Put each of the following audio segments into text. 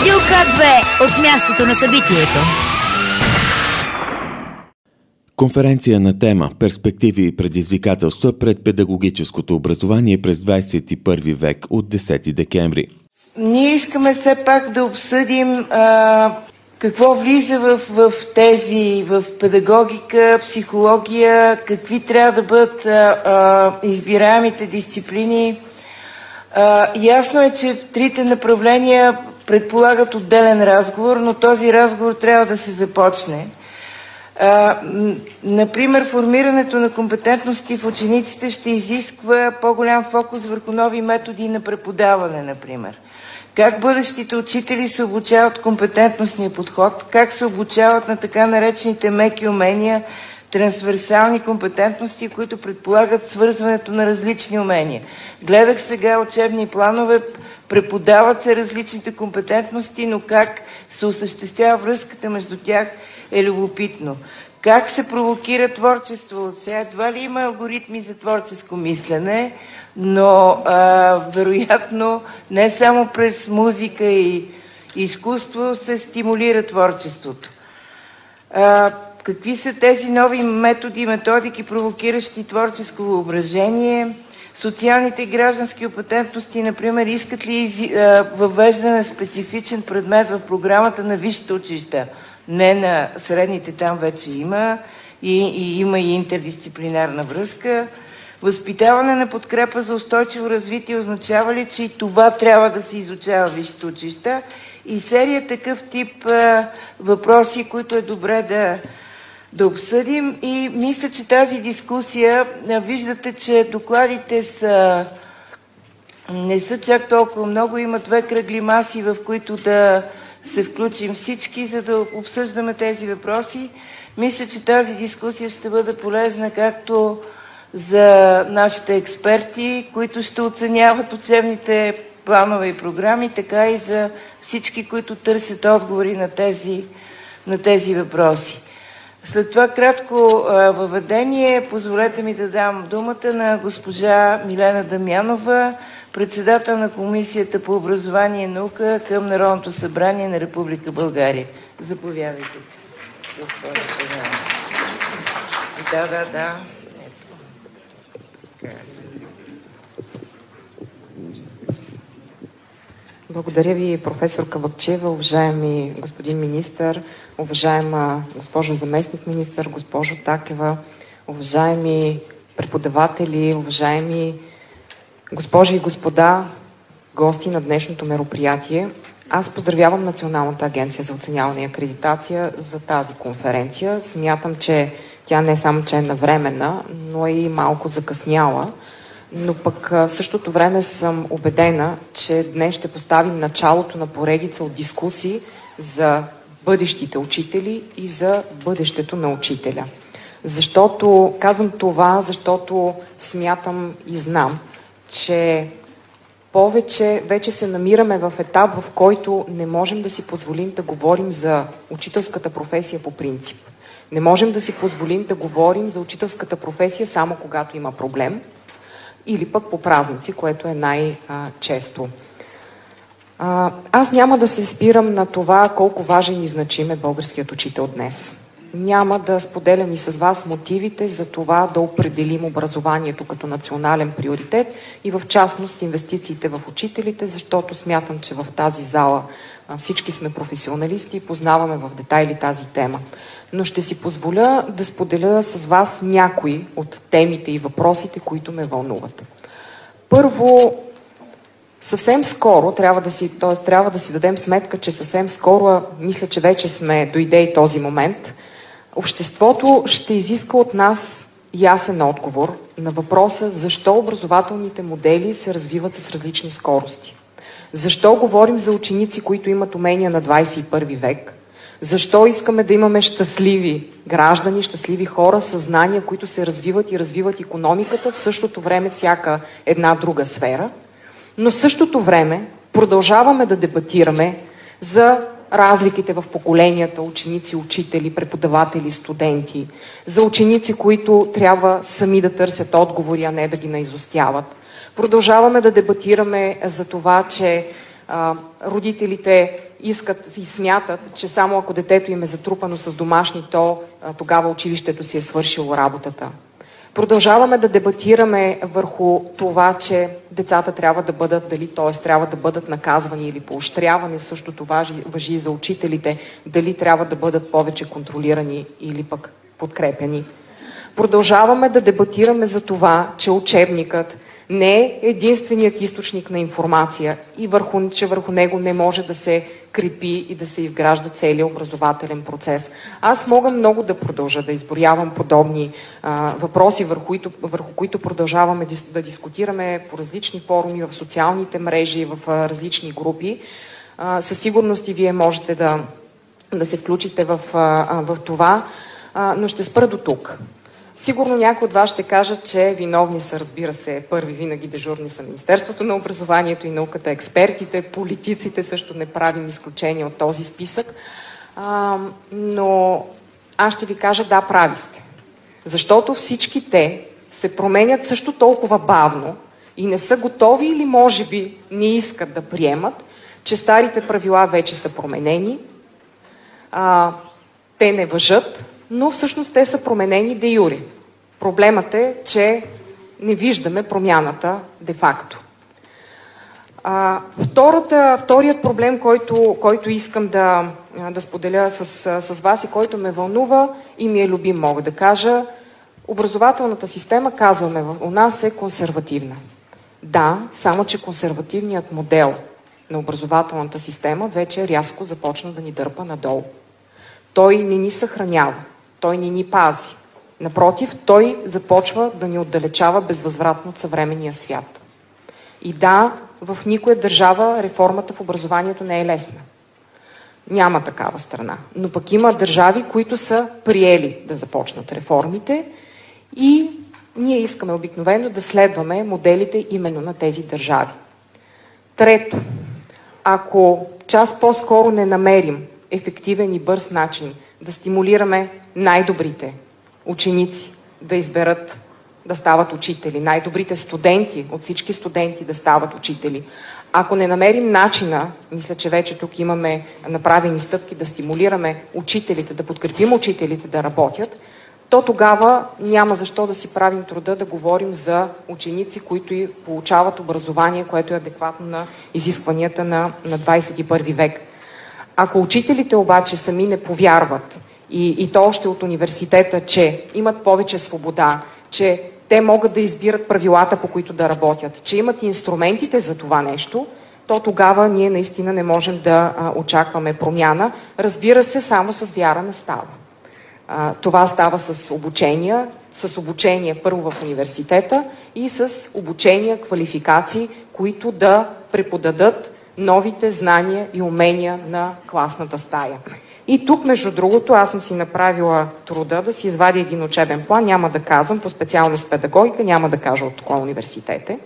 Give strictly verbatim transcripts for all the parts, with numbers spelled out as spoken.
Радио К две от мястото на събитието. Конференция на тема «Перспективи и предизвикателства пред педагогическото образование през двадесет и първи век» от десети декември. Ние искаме все пак да обсъдим а, какво влиза в, в тези, в педагогика, психология, какви трябва да бъдат а, а, избираемите дисциплини. А, ясно е, че трите направления предполагат отделен разговор, но този разговор трябва да се започне. А, например, формирането на компетентности в учениците ще изисква по-голям фокус върху нови методи на преподаване, например. Как бъдещите учители се обучават компетентностния подход, как се обучават на така наречените меки умения, трансверсални компетентности, които предполагат свързването на различни умения. Гледах сега учебни планове, преподават се различните компетентности, но как се осъществява връзката между тях е любопитно. Как се провокира творчество? Сега едва ли има алгоритми за творческо мислене, но а, вероятно не само през музика и изкуство се стимулира творчеството. А, какви са тези нови методи и методики, провокиращи творческо въображение? Социалните и граждански компетентности, например, искат ли въвеждане на специфичен предмет в програмата на висшите училища? Не на средните, там вече има и, и има и интердисциплинарна връзка. Възпитаване на подкрепа за устойчиво развитие означава ли, че и това трябва да се изучава в висшите училища? И серия такъв тип а, въпроси, които е добре да, да обсъдим. И мисля, че тази дискусия, а, виждате, че докладите са, не са чак толкова много, има две кръгли маси, в които да се включим всички, за да обсъждаме тези въпроси. Мисля, че тази дискусия ще бъде полезна както за нашите експерти, които ще оценяват учебните планове и програми, така и за всички, които търсят отговори на тези, на тези въпроси. След това кратко а, въведение, позволете ми да дам думата на госпожа Милена Дамянова, председател на Комисията по образование и наука към Народното събрание на Република България. Заповядайте. Да, да, да. Благодаря ви, професор Кабакчиева, уважаеми господин министър, уважаема госпожо заместник министър, госпожо Такева, уважаеми преподаватели, уважаеми госпожи и господа, гости на днешното мероприятие. Аз поздравявам Националната агенция за оценяване и акредитация за тази конференция. Смятам, че тя не е само, че е навременна, но е и малко закъсняла. Но пък в същото време съм убедена, че днес ще поставим началото на поредица от дискусии за бъдещите учители и за бъдещето на учителя. Защото, казвам това, защото смятам и знам, че повече вече се намираме в етап, в който не можем да си позволим да говорим за учителската професия по принцип. Не можем да си позволим да говорим за учителската професия само когато има проблем или пък по празници, което е най-често. Аз няма да се спирам на това колко важен и значим е българският учител днес. Няма да споделям и с вас мотивите за това да определим образованието като национален приоритет и в частност инвестициите в учителите, защото смятам, че в тази зала всички сме професионалисти и познаваме в детайли тази тема. Но ще си позволя да споделя с вас някои от темите и въпросите, които ме вълнуват. Първо, съвсем скоро, трябва да си, т.е. трябва да си дадем сметка, че съвсем скоро, мисля, че вече сме дойде и този момент, обществото ще изиска от нас ясен отговор на въпроса защо образователните модели се развиват с различни скорости. Защо говорим за ученици, които имат умения на двадесет и първи век? Защо искаме да имаме щастливи граждани, щастливи хора, съзнания, които се развиват и развиват икономиката, в същото време всяка една друга сфера, но в същото време продължаваме да дебатираме за разликите в поколенията, ученици, учители, преподаватели, студенти, за ученици, които трябва сами да търсят отговори, а не да ги наизостяват. Продължаваме да дебатираме за това, че а, родителите искат и смятат, че само ако детето им е затрупано с домашни, то тогава училището си е свършило работата. Продължаваме да дебатираме върху това, че децата трябва да бъдат, дали т.е. трябва да бъдат наказвани или поощрявани. Същото важи, важи и за учителите, дали трябва да бъдат повече контролирани или пък подкрепени. Продължаваме да дебатираме за това, че учебникът не е единственият източник на информация и върху, че върху него не може да се крепи и да се изгражда целият образователен процес. Аз мога много да продължа да изброявам подобни а, въпроси, върху които, върху които продължаваме да дискутираме по различни форуми, в социалните мрежи, в а, различни групи. А, със сигурност и вие можете да, да се включите в, а, в това, а, но ще спра до тук. Сигурно някои от вас ще кажат, че виновни са, разбира се, първи винаги дежурни са Министерството на образованието и науката, експертите, политиците, също не правим изключение от този списък. А, но аз ще ви кажа, да, прави сте. Защото всички те се променят също толкова бавно и не са готови или може би не искат да приемат, че старите правила вече са променени, а, те не важат, но всъщност те са променени де юре. Проблемът е, че не виждаме промяната де-факто. А, втората, вторият проблем, който, който искам да, да споделя с, с вас и който ме вълнува и ми е любим, мога да кажа, образователната система, казваме, у нас е консервативна. Да, само че консервативният модел на образователната система вече рязко започна да ни дърпа надолу. Той не ни съхранява. Той не ни пази. Напротив, той започва да ни отдалечава безвъзвратно от съвременния свят. И да, в никоя държава реформата в образованието не е лесна. Няма такава страна. Но пък има държави, които са приели да започнат реформите и ние искаме обикновено да следваме моделите именно на тези държави. Трето, ако час по-скоро не намерим ефективен и бърз начин да стимулираме най-добрите ученици да изберат да стават учители, най-добрите студенти, от всички студенти да стават учители. Ако не намерим начина, мисля, че вече тук имаме направени стъпки да стимулираме учителите, да подкрепим учителите да работят, то тогава няма защо да си правим труда да говорим за ученици, които и получават образование, което е адекватно на изискванията на, на двадесет и първи век. Ако учителите обаче сами не повярват и, и то още от университета, че имат повече свобода, че те могат да избират правилата, по които да работят, че имат инструментите за това нещо, то тогава ние наистина не можем да а, очакваме промяна. Разбира се, само с вяра не става. А, това става с обучения, с обучение първо в университета и с обучения, квалификации, които да преподадат новите знания и умения на класната стая. И тук, между другото, аз съм си направила труда да си извадя един учебен план, няма да казвам, по специалност педагогика, няма да кажа от кой университет е,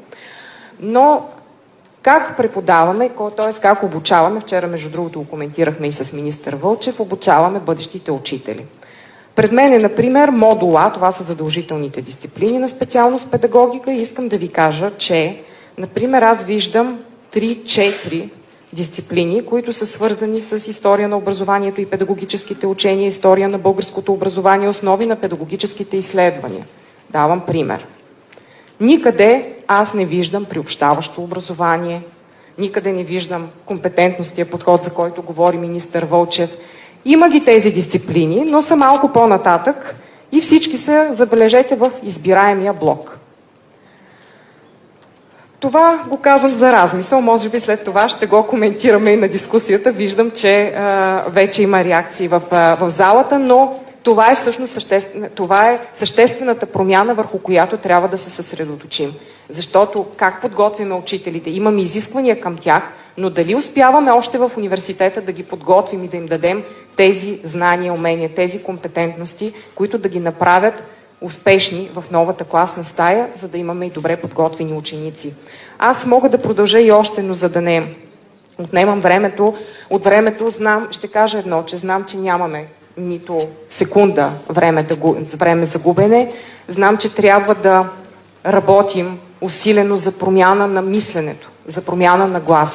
но как преподаваме, т.е. как обучаваме, вчера, между другото, го коментирахме и с министър Вълчев, обучаваме бъдещите учители. Пред мен е, например, модул А, това са задължителните дисциплини на специалност педагогика и искам да ви кажа, че, например, аз виждам три-четири дисциплини, които са свързани с история на образованието и педагогическите учения, история на българското образование, основи на педагогическите изследвания. Давам пример. Никъде аз не виждам приобщаващо образование, никъде не виждам компетентностия подход, за който говори министър Вълчев. Има ги тези дисциплини, но са малко по-нататък и всички са, забележете, в избираемия блок. Това го казвам за размисъл, може би след това ще го коментираме и на дискусията. Виждам, че а, вече има реакции в, а, в залата, но това е всъщност съществен, това е съществената промяна, върху която трябва да се съсредоточим. Защото как подготвяме учителите? Имаме изисквания към тях, но дали успяваме още в университета да ги подготвим и да им дадем тези знания, умения, тези компетентности, които да ги направят успешни в новата класна стая, за да имаме и добре подготвени ученици. Аз мога да продължа и още, но за да не отнемам времето, от времето знам, ще кажа едно, че знам, че нямаме нито секунда време, да го, време за губене. Знам, че трябва да работим усилено за промяна на мисленето, за промяна на гласите.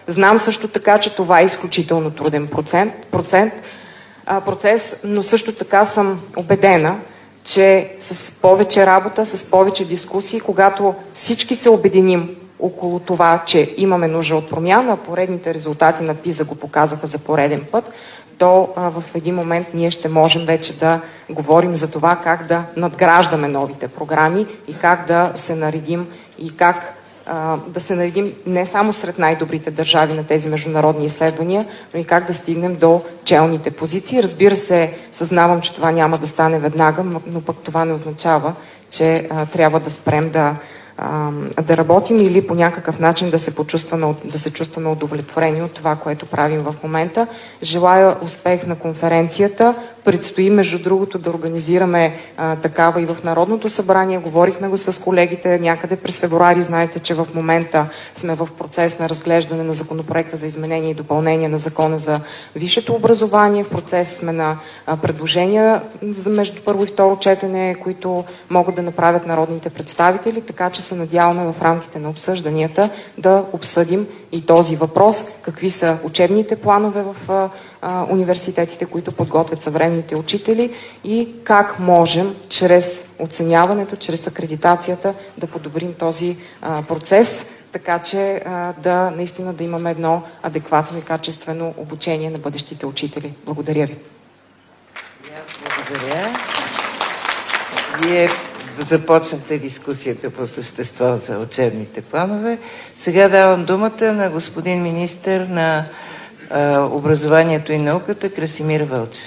Знам също така, че това е изключително труден процент, процент, а, процес, но също така съм убедена, че с повече работа, с повече дискусии, когато всички се обединим около това, че имаме нужда от промяна, поредните резултати на ПИЗа го показаха за пореден път, то а, в един момент ние ще можем вече да говорим за това как да надграждаме новите програми и как да се наредим и как а, да се наредим не само сред най-добрите държави на тези международни изследвания, но и как да стигнем до челните позиции. Разбира се, съзнавам, че това няма да стане веднага, но пък това не означава, че а, трябва да спрем да да работим или по някакъв начин да се почувстваме, да се чувстваме удовлетворени от това, което правим в момента. Желая успех на конференцията. Предстои, между другото, да организираме а, такава и в Народното събрание. Говорихме го с колегите някъде през февруари. Знаете, че в момента сме в процес на разглеждане на законопроекта за изменение и допълнение на Закона за висшето образование. В процес сме на а, предложения за между първо и второ четене, които могат да направят народните представители, така че се надяваме в рамките на обсъжданията да обсъдим и този въпрос. Какви са учебните планове в а, а, университетите, които подготвят съвременните учители и как можем чрез оценяването, чрез акредитацията да подобрим този а, процес, така че а, да наистина да имаме едно адекватно и качествено обучение на бъдещите учители. Благодаря ви. Благодаря. Вие започнахте дискусията по същество за учебните планове. Сега давам думата на господин министър на а, образованието и науката Красимир Вълчев.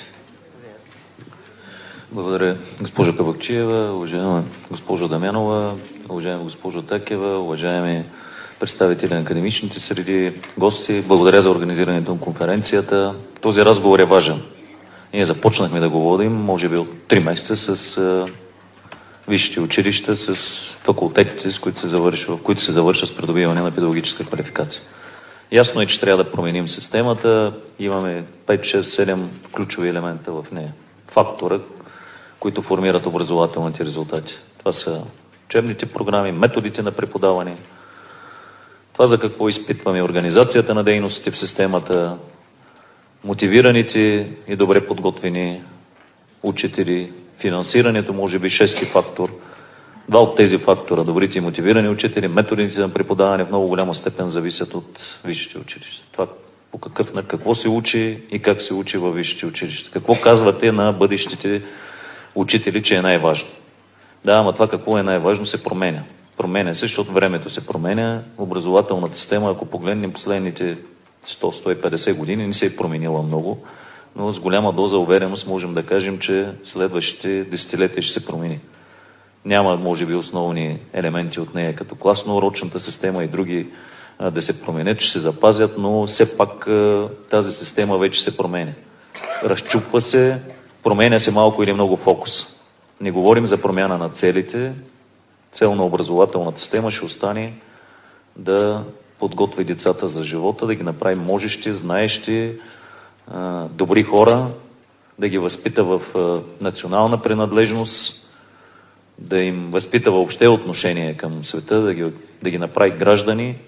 Благодаря, госпожо Кабакчиева, уважаема госпожо Дамянова, уважаема госпожо Такева, уважаеми представители на академичните среди, гости. Благодаря за организирането на конференцията. Този разговор е важен. Ние започнахме да го водим, може би от три месеца с а, висшите училища, с факултетите, с които се завършва, в които се завършва с придобиване на педагогическа квалификация. Ясно е, че трябва да променим системата. Имаме пет, шест, седем ключови елемента в нея. Фактора, които формират образователните резултати. Това са учебните програми, методите на преподаване, това за какво изпитваме организацията на дейностите в системата, мотивираните и добре подготвени учители, финансирането, може би шести фактор. Два от тези фактора, добрите и мотивирани учители, методите на преподаване в много голяма степен зависят от висшите училища. Това по какъв, на какво се учи и как се учи във висшите училища. Какво казвате на бъдещите учители, че е най-важно? Да, ама това какво е най-важно се променя. Променя се, защото времето се променя. Образователната система, ако погледнем последните сто до сто и петдесет години, не се е променила много, но с голяма доза увереност можем да кажем, че следващите десетилетия ще се промени. Няма, може би, основни елементи от нея, като класно-урочната система и други а, да се променят, ще се запазят, но все пак а, тази система вече се променя. Разчупва се, променя се малко или много фокус. Не говорим за промяна на целите. Цел на образователната система ще остане да подготви децата за живота, да ги направи можещи, знаещи, добри хора, да ги възпита в национална принадлежност, да им възпита въобще отношение към света, да ги, да ги направи граждани,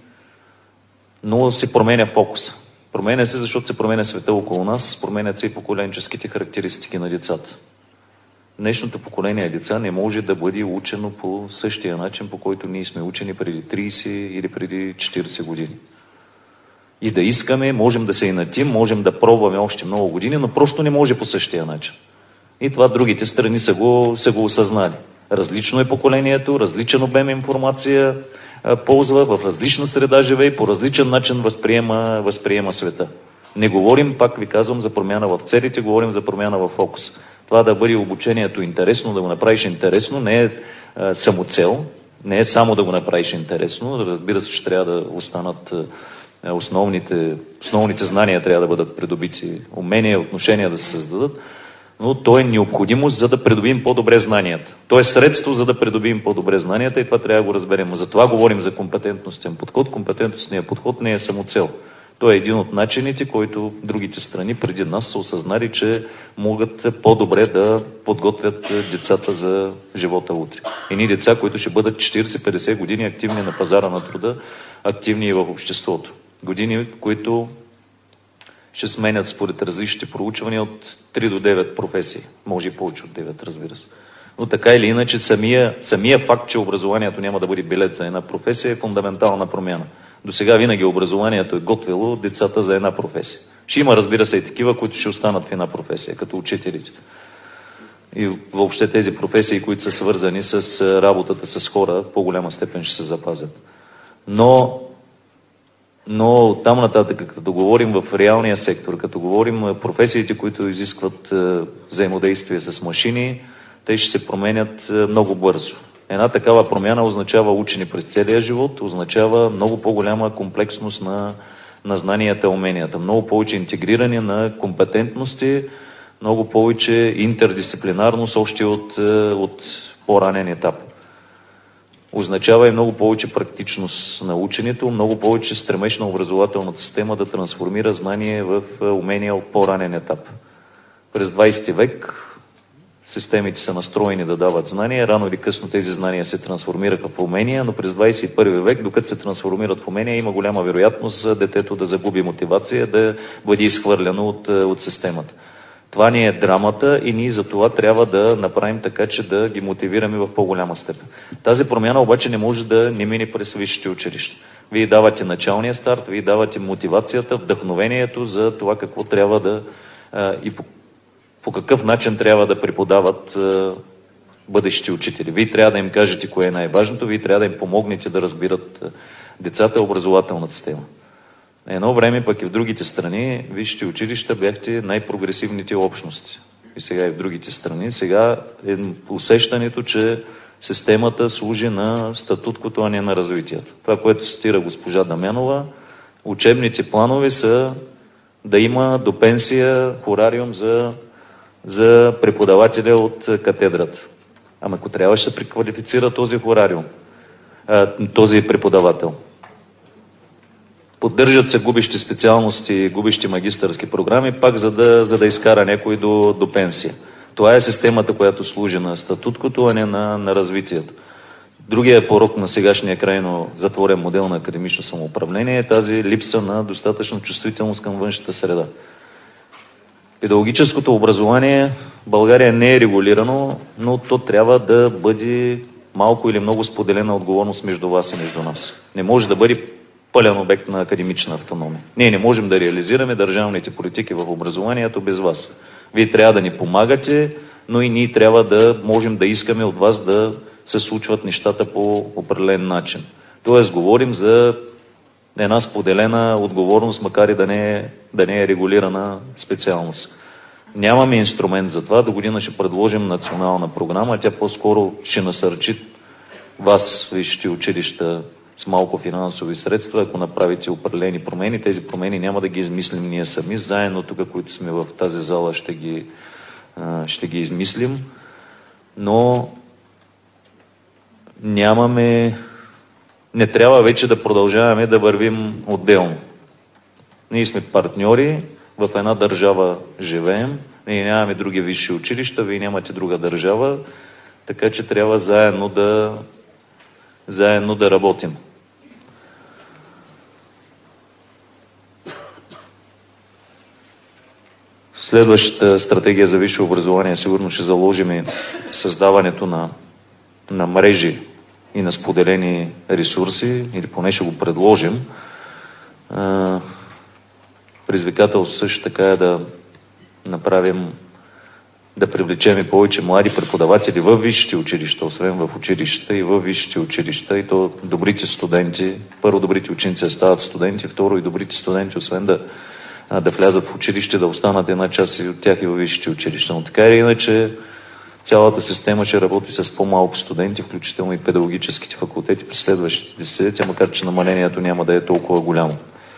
но се променя фокуса. Променя се, защото се променя света около нас, променят се и поколенческите характеристики на децата. Днешното поколение деца не може да бъде учено по същия начин, по който ние сме учени преди трийсет или преди четирийсет години. И да искаме, можем да се инатим, можем да пробваме още много години, но просто не може по същия начин. И това другите страни са го, са го осъзнали. Различно е поколението, различен обем информация а, ползва, в различна среда живее и по различен начин възприема, възприема света. Не говорим, пак ви казвам, за промяна в целите, говорим за промяна в фокус. Това да бъде обучението интересно, да го направиш интересно, не е а, самоцел, не е само да го направиш интересно. Разбира се, че трябва да останат а, основните, основните знания, трябва да бъдат придобити, умения, отношения да се създадат, но то е необходимост, за да придобием по-добре знанията. То е средство, за да придобием по-добре знанията и това трябва да го разберем. Затова говорим за компетентностен подход. Компетентностният подход не е самоцел. Той е един от начините, който другите страни преди нас са осъзнали, че могат по-добре да подготвят децата за живота утре. Едни деца, които ще бъдат четирийсет-петдесет години активни на пазара на труда, активни и в обществото. Години, в които ще сменят според различните проучвания от три до девет професии. Може и повече от девет, разбира се. Но така или иначе, самия, самия факт, че образованието няма да бъде билет за една професия, е фундаментална промяна. До сега винаги образованието е готвило децата за една професия. Ще има, разбира се, и такива, които ще останат в една професия, като учителите. И въобще тези професии, които са свързани с работата с хора, в по-голяма степен ще се запазят. Но, но там нататък, като говорим в реалния сектор, като говорим професиите, които изискват взаимодействие с машини, те ще се променят много бързо. Една такава промяна означава учене през целия живот, означава много по-голяма комплексност на, на знанията и уменията, много повече интегриране на компетентности, много повече интердисциплинарност още от, от по-ранен етап. Означава и много повече практичност на ученето, много повече стремеж на образователната система да трансформира знание в умения от по-ранен етап. През двайсети век системите са настроени да дават знания, рано или късно тези знания се трансформираха в умения, но през двайсет и първи век, докато се трансформират в умения, има голяма вероятност за детето да загуби мотивация, да бъде изхвърляно от, от системата. Това ни е драмата и ние за това трябва да направим така, че да ги мотивираме в по-голяма степен. Тази промяна обаче не може да не мине през висшите училища. Вие давате началния старт, вие давате мотивацията, вдъхновението за това какво трябва да а, и по, по какъв начин трябва да преподават а, бъдещи учители. Вие трябва да им кажете кое е най-важното, вие трябва да им помогнете да разбират а, децата образователната система. Едно време пък и в другите страни, висшите училища бяхте най-прогресивните общности. И сега и в другите страни. Сега е усещането, че системата служи на статуткото, а не на развитието. Това, което цитира госпожа Дамянова, учебните планове са да има до пенсия хорариум за, за преподавателя от катедрата. Ама ако трябваше да се преквалифицира този хорариум, този преподавател. Поддържат се губещи специалности, губещи магистърски програми, пак за да, за да изкара някой до, до пенсия. Това е системата, която служи на статуткото, а не на, на развитието. Другия порок на сегашния крайно затворен модел на академично самоуправление е тази липса на достатъчно чувствителност към външната среда. Педагогическото образование в България не е регулирано, но то трябва да бъде малко или много споделена отговорност между вас и между нас. Не може да бъде пълен обект на академична автономия. Ние не можем да реализираме държавните политики в образованието без вас. Вие трябва да ни помагате, но и ние трябва да можем да искаме от вас да се случват нещата по определен начин. Тоест, говорим за една споделена отговорност, макар и да не е, да не е регулирана специалност. Нямаме инструмент за това. До година ще предложим национална програма. Тя по-скоро ще насърчи вас, висшите училища, с малко финансови средства, ако направите определени промени. Тези промени няма да ги измислим ние сами. Заедно тук, които сме в тази зала, ще ги, ще ги измислим. Но нямаме... Не трябва вече да продължаваме да вървим отделно. Ние сме партньори, в една държава живеем, ние нямаме други висши училища, вие нямате друга държава, така че трябва заедно да, заедно да работим. В следващата стратегия за висше образование сигурно ще заложим и създаването на, на мрежи и на споделени ресурси, или поне ще го предложим. Предизвикателство също така е да направим, да привлечем повече млади преподаватели в висшите училища, освен в училищата и в висшите училища, и то добрите студенти. Първо, добрите ученици да стават студенти, второ, и добрите студенти, освен да, да влязат в училище, да останат една част от тях и в висшите училища. Но така или иначе, цялата система ще работи с по-малко студенти, включително и педагогическите факултети през следващите десетилетия, макар че намалението няма да е толкова голямо.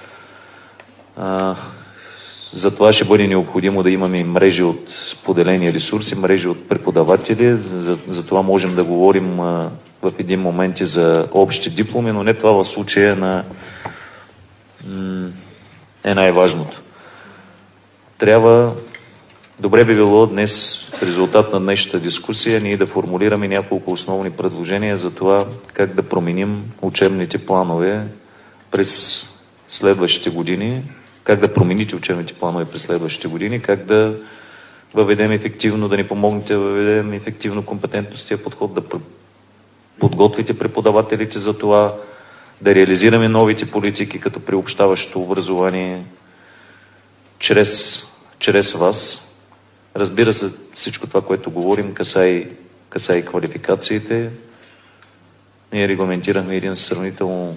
А, затова ще бъде необходимо да имаме мрежи от споделени ресурси, мрежи от преподаватели. За, за това можем да говорим а, в един момент и за общи дипломи, но не това в случая на, м- е най-важното. Трябва, добре би било днес, в резултат на днешната дискусия, ние да формулираме няколко основни предложения за това как да променим учебните планове през следващите години, как да промените учебните планове през следващите години, как да въведем ефективно, да ни помогнете да въведем ефективно компетентностия подход, да подготвите преподавателите за това, да реализираме новите политики като приобщаващо образование чрез, чрез вас. Разбира се, всичко това, което говорим, касае, касае квалификациите. Ние регламентирахме един сравнително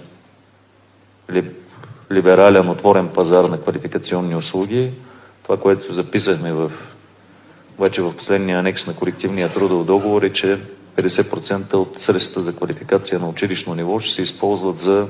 либерален, отворен пазар на квалификационни услуги. Това, което записахме в, обаче в последния анекс на колективния трудов договор е, че петдесет процента от средствата за квалификация на училищно ниво ще се използват за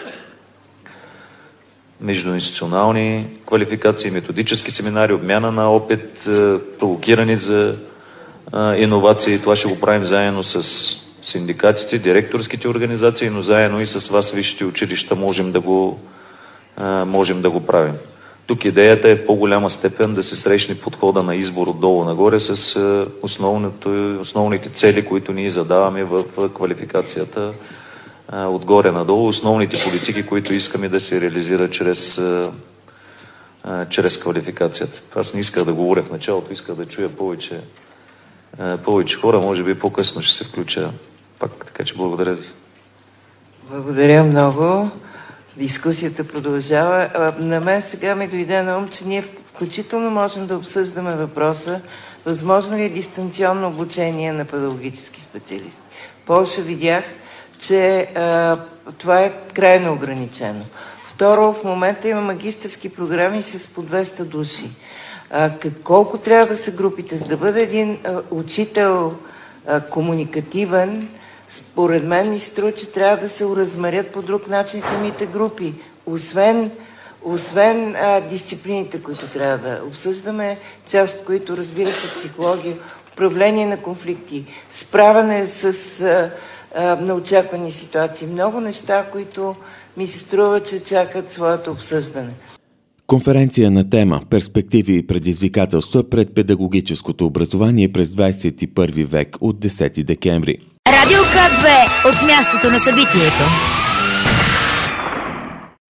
междуинституционални квалификации, методически семинари, обмяна на опит, провокирани за иновации. Това ще го правим заедно с синдикатите, директорските организации, но заедно и с вас, висшите училища, можем да го, можем да го правим. Тук идеята е в по-голяма степен да се срещне подхода на избор отдолу нагоре с основните цели, които ние задаваме в квалификацията отгоре надолу, основните политики, които искаме да се реализират чрез, чрез квалификацията. Аз не исках да говоря в началото, исках да чуя повече, повече хора, може би по-късно ще се включа пак, така че благодаря ви. Благодаря много. Дискусията продължава. На мен сега ми дойде на ум, че ние включително можем да обсъждаме въпроса, възможно ли е дистанционно обучение на педагогически специалисти. В Полша видях, че а, това е крайно ограничено. Второ, в момента има магистърски програми с по двеста души. А, колко трябва да са групите, за да бъде един а, учител а, комуникативен, според мен ми струва, че трябва да се уразмерят по друг начин самите групи. Освен, освен а, дисциплините, които трябва да обсъждаме, част от които, разбира се, психология, управление на конфликти, справяне с а, а, неочаквани ситуации. Много неща, които ми се струва, че чакат своето обсъждане. Конференция на тема «Перспективи и предизвикателства пред педагогическото образование през двадесет и първи век» от десети декември. Радио К две от мястото на събитието.